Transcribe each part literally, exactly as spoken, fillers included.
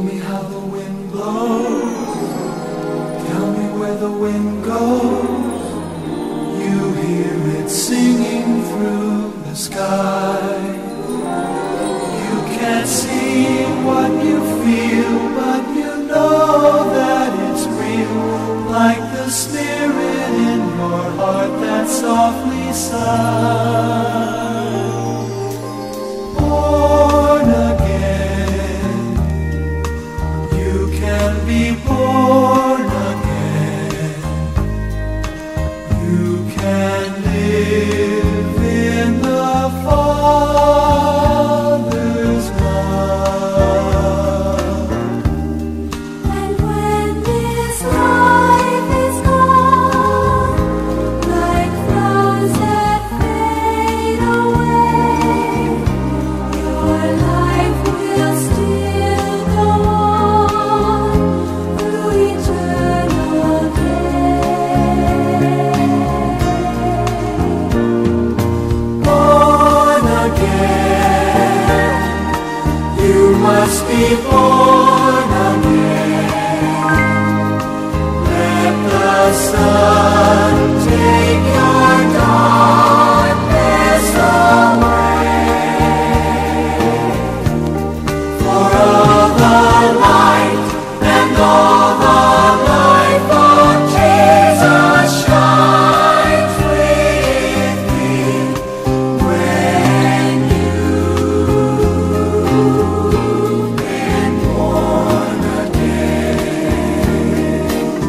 me how the wind blows. Tell me where the wind goes. You hear it singing through the sky. You can't see what you feel, but you know that it's real, like the spirit in your heart that softly sighs. Born again, you can be born again. You can live in the Father's love. And when this life is gone, like flowers that fade away, your life will still go on through eternal day. Born again, you must be born again. Let the sun take your darkness away. For all the light and all the life of Jesus shines with me when you've been born again.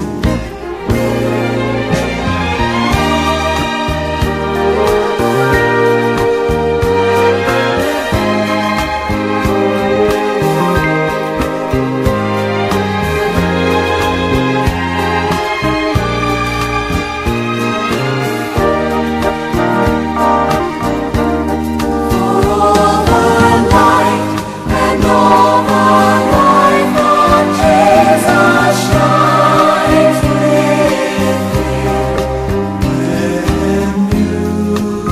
For all the light and all the life of Jesus shines with me when you've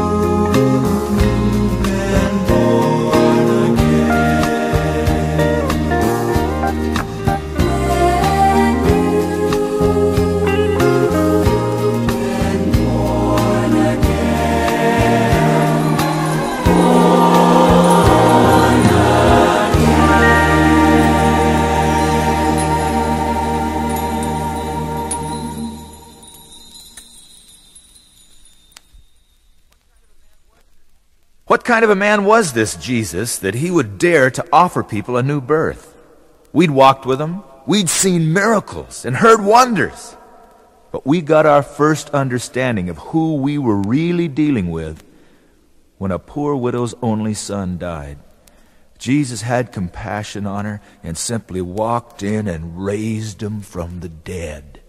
been born again. When you've been born again. Born What kind of a man was this Jesus that he would dare to offer people a new birth? We'd walked with him, we'd seen miracles and heard wonders, but we got our first understanding of who we were really dealing with when a poor widow's only son died. Jesus had compassion on her and simply walked in and raised him from the dead.